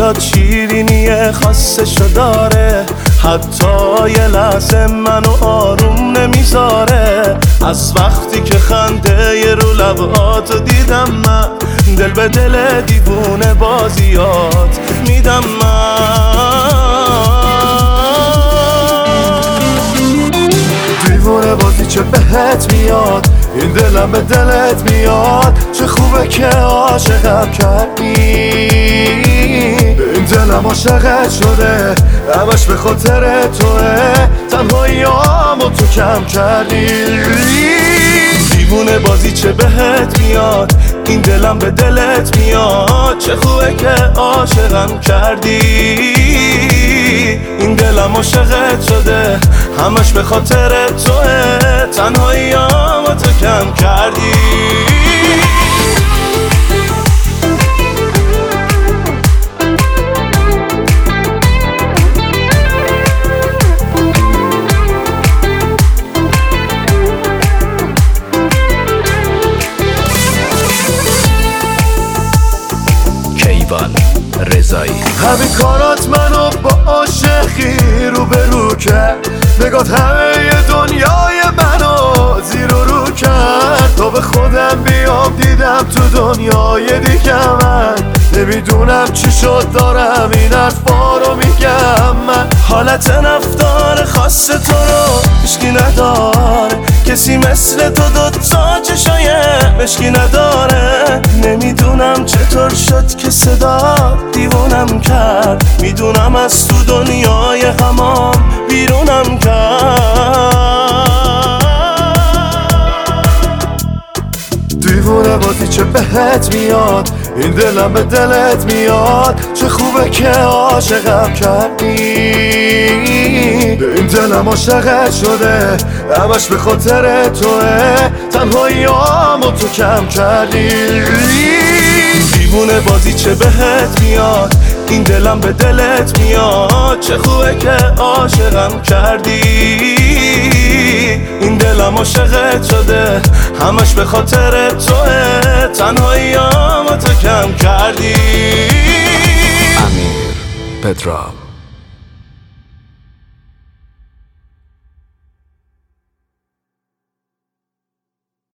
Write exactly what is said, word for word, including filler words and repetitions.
بیاد شیرینی خاصشو داره، حتی یه لحظه منو آروم نمیذاره. از وقتی که خنده ی رو لباتو دیدم من، دل به دل دیوونه بازیات میدم من. دیوونه بازی چه بهت میاد، این دلم به دلت میاد. چه خوبه که عاشقم کردی، این دلم عاشقت شده، همش به خاطر توه. تنهاییامو تو کم کردی. دیوونه بازی چه بهت میاد، این دلم به دلت میاد. چه خوبه که عاشقم کردی، این دلم عاشقت شده، همش به خاطر توه. تنهاییامو تو کم کردی. رضایی همین کارات منو با عاشقی رو به رو کرد، نگات همه دنیای منو زیر و رو کرد. تا به خودم بیام دیدم تو دنیای دیگه من، نمیدونم چی شد دارم این حرفا رو میگم من. حالت رفتار خاص تو رو هیچکی نداره، کسی مثل تو دوتا چشای مشکی نداره. نمیدونم چطور شد که صدا دیوونم کرد، میدونم از تو دنیای غمام بیرونم کرد. دیوونه بازی چه بهت میاد، این دلم به دلت میاد. چه خوبه که عاشقم کردی، این دلم عاشقت شده، همش به خاطر توه. تنهاییامو تو کم کردی. دیوونه بازی چه بهت میاد، این دلم به دلت میاد. چه خوبه که عاشقم کردی، این دلم عاشقت شده، همش به خاطر توه. تنهاییامو تو کم کردی. امیر پدرام.